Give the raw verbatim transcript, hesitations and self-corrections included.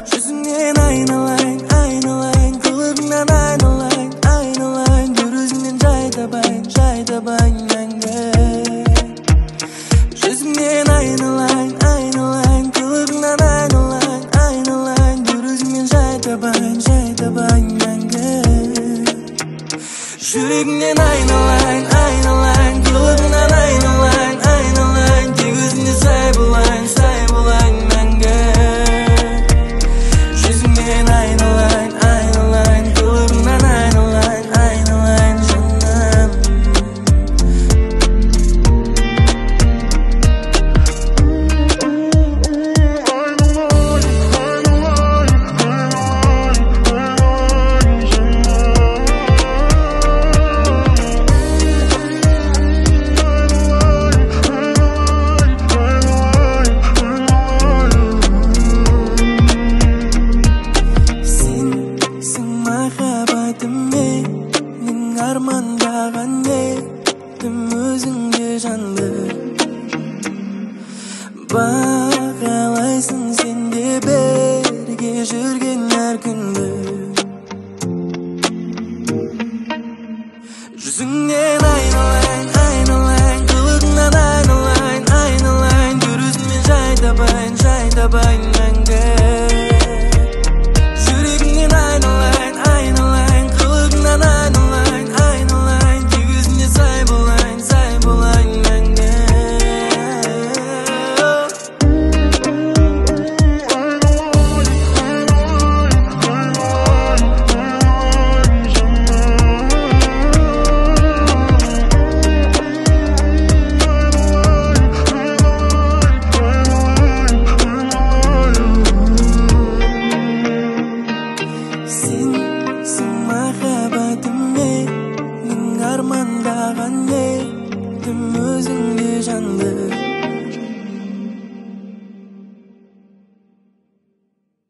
Жүзіңнен айналайын, айналайын, қылығыңнан айналайын, айналайын, дүрізіңнен жай табайын, жай табайын мәңгі. Жүзіңнен айналайын, айналайын, қылығыңнан айналайын, айналайын, дүрізіңнен жай табайын, жай табайын мәңгі. Жүрегіңнен айналайын, айналайын, қылығыңнан айналайын, айналайын, тек өзіңе сай болайын, сай болайын мәңгі. Жүзіңнен айналайын, айналайын, қылығыңнан айналайын, айналайын жаным. Армандаған еттім өзіңде жанды, бағалайсың сен де бірге жүрген әр күнді. Жүзіңнен айналайын, айналайын, қылығыңнан айналайын, айналайын, дүрізіңмен жай табайын, жай табайын мәңгі. Жүрегіңнен айналайын, айналайын, қылығыңнан айналайын, айналайын, тек өзіңе сай болайын, сай болайын мәңгі. Сенсің махаббат